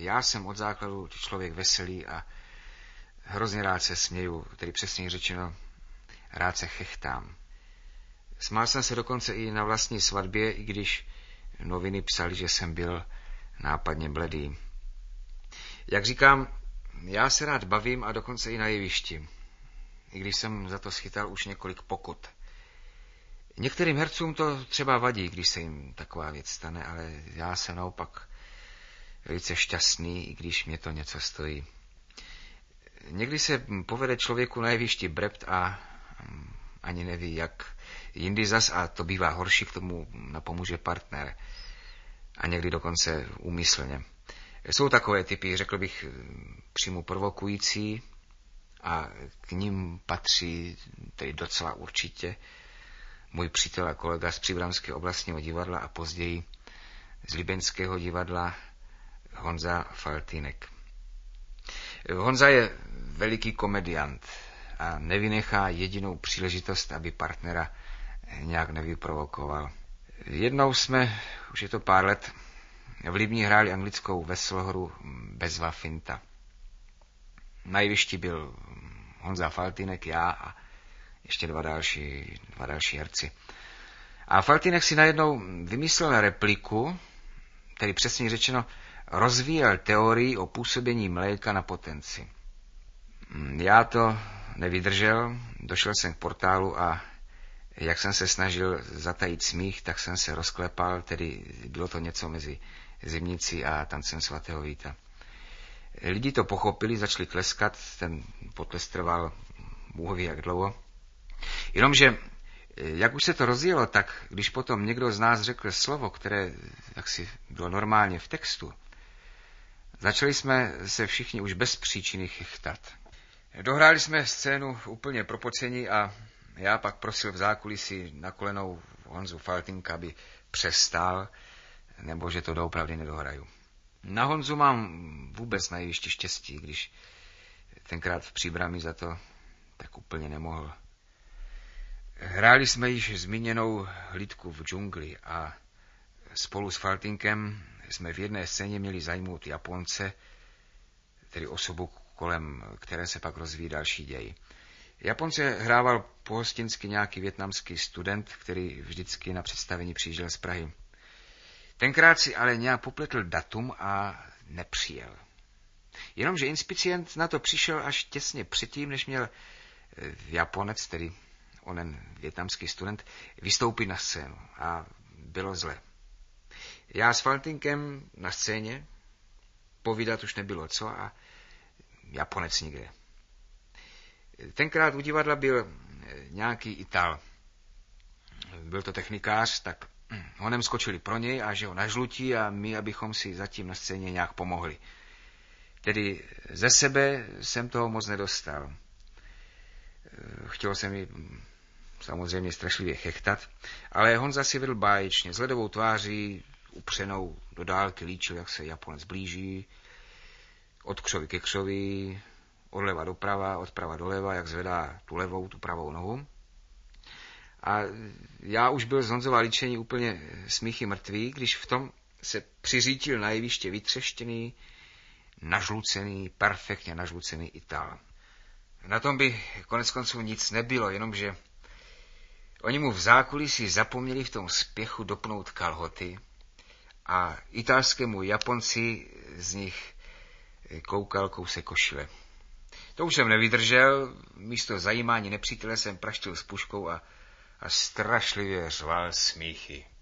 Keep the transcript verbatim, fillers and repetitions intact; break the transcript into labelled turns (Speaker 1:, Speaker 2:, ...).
Speaker 1: já jsem od základu člověk veselý a hrozně rád se směju, tedy přesně řečeno, rád se chechtám. Smál jsem se dokonce i na vlastní svatbě, i když noviny psali, že jsem byl nápadně bledý. Jak říkám, já se rád bavím a dokonce i na jevišti, i když jsem za to schytal už několik pokut. Některým hercům to třeba vadí, když se jim taková věc stane, ale já jsem naopak velice šťastný, i když mě to něco stojí. Někdy se povede člověku na jevišti brept a ani neví, jak. Jindy zas, a to bývá horší, k tomu napomůže partner. A někdy dokonce úmyslně. Jsou takové typy, řekl bych, přímo provokující a k ním patří tedy docela určitě můj přítel a kolega z Příbramského oblastního divadla a později z Libeňského divadla Honza Faltýnek. Honza je veliký komediant a nevynechá jedinou příležitost, aby partnera nějak nevyprovokoval. Jednou jsme, už je to pár let, v Libni hráli anglickou veslohru Bezva finta. Na jevišti byl Honza Faltýnek, já a ještě dva další, dva další herci. A Faltýnek si najednou vymyslel repliku, tedy přesně řečeno rozvíjel teorii o působení mléka na potenci. Já to nevydržel, došel jsem k portálu a jak jsem se snažil zatajit smích, tak jsem se rozklepal, tedy bylo to něco mezi Zimnicí a Tancem svatého Víta. Lidi to pochopili, začali tleskat, ten potlesk trval Bůh ví jak dlouho. Jenomže, jak už se to rozjelo, tak když potom někdo z nás řekl slovo, které jaksi bylo normálně v textu, začali jsme se všichni už bez příčiny chechtat. Dohráli jsme scénu úplně propocení a já pak prosil v zákulisí na kolenou Honzu Faltýnka, aby přestal, nebo že to doopravdy nedohraju. Na Honzu mám vůbec na jevišti štěstí, když tenkrát v Příbrami za to tak úplně nemohl. Hráli jsme již zmíněnou Hlídku v džungli a spolu s Faltýnkem jsme v jedné scéně měli zajmout Japonce, tedy osobu, kolem které se pak rozvíjí další děj. Japonce hrával pohostinsky nějaký vietnamský student, který vždycky na představení přijížděl z Prahy. Tenkrát si ale nějak popletl datum a nepřijel. Jenomže inspicient na to přišel až těsně předtím, než měl Japonec, tedy onen vietnamský student, vystoupit na scénu a bylo zle. Já s Faltýnkem na scéně, povídat už nebylo co a Japonec nikde. Tenkrát u divadla byl nějaký Ital. Byl to technikář, tak honem skočili pro něj a že ho nažlutí a my, abychom si zatím na scéně nějak pomohli. Tedy ze sebe jsem toho moc nedostal. Chtěl jsem mi samozřejmě strašlivě chechtat, ale Honza si vedl báječně, s ledovou tváří, upřenou do dálky líčil, jak se Japonec blíží, od křoví ke křoví, odleva doprava, odprava doleva, jak zvedá tu levou, tu pravou nohu. A já už byl z Honzova líčení úplně smíchy mrtvý, když v tom se přiřítil na jeviště vytřeštěný, nažlucený, perfektně nažlucený Ital. Na tom by konec konců nic nebylo, jenomže oni mu v zákulisí zapomněli v tom spěchu dopnout kalhoty a italskému Japonci z nich koukal kousek košile. To už jsem nevydržel, místo zajímání nepřítele jsem praštil s puškou a, a strašlivě řval smíchy.